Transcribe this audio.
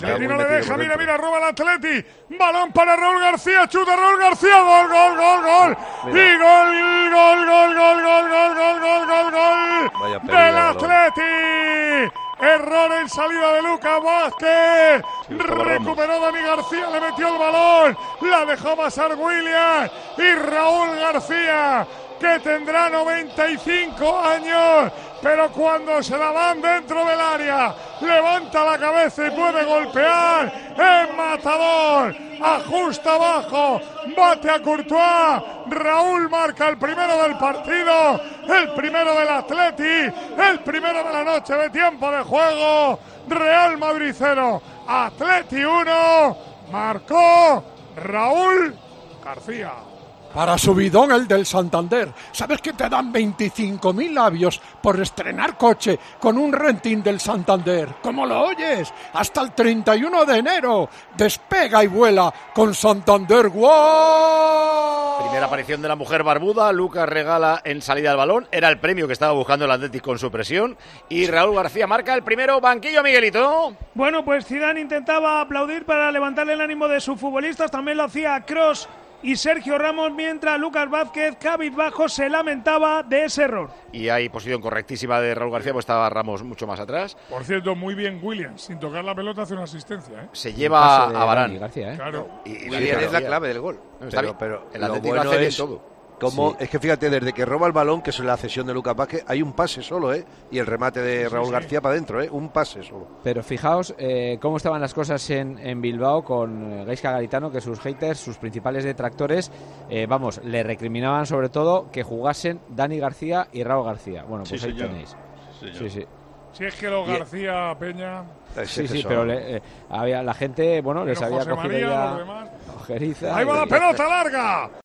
Y no le deja, mira, roba el Atleti. Balón para Raúl García, chuta Raúl García, gol. Y gol del Atleti. Error en salida de Lucas Vázquez. Recuperó Dani García, le metió el balón. La dejó pasar Williams. Y Raúl García, que tendrá 95 años, pero cuando se la dan dentro del área, levanta la cabeza y puede golpear. ¡Es matador! Ajusta abajo, bate a Courtois. Raúl marca el primero del partido, el primero del Atleti, el primero de la noche de tiempo de juego. Real Madrid 0, Atleti 1, marcó Raúl García. Para subidón el del Santander. ¿Sabes que te dan 25.000 labios por estrenar coche con un renting del Santander? ¿Cómo lo oyes? Hasta el 31 de enero. Despega y vuela con Santander. ¡Wow! Primera aparición de la mujer barbuda. Lucas regala en salida del balón. Era el premio que estaba buscando el Atlético con su presión. Y Raúl García marca el primero. Banquillo, Miguelito. Bueno, pues Zidane intentaba aplaudir para levantarle el ánimo de sus futbolistas. También lo hacía Kroos y Sergio Ramos, mientras Lucas Vázquez, cabizbajo, se lamentaba de ese error. Y hay posición correctísima de Raúl García, pues estaba Ramos mucho más atrás. Por cierto, muy bien Williams, sin tocar la pelota hace una asistencia. Se lleva a Varane. García, Claro. Y Williams es la clave del gol. Pero el Atlético hace bien todo. Es que fíjate, desde que roba el balón, que es la cesión de Lucas Vázquez, hay un pase solo, y el remate de Raúl García para adentro, un pase solo. Pero fijaos cómo estaban las cosas en Bilbao con Gaizka Garitano, que sus haters, sus principales detractores, le recriminaban sobre todo que jugasen Dani García y Raúl García. Bueno, pues ahí tenéis. Sí. Si es que los García, Peña... Sí, pero había la gente, les había José cogido María, ya los demás. ojeriza. ¡Ahí va la pelota larga!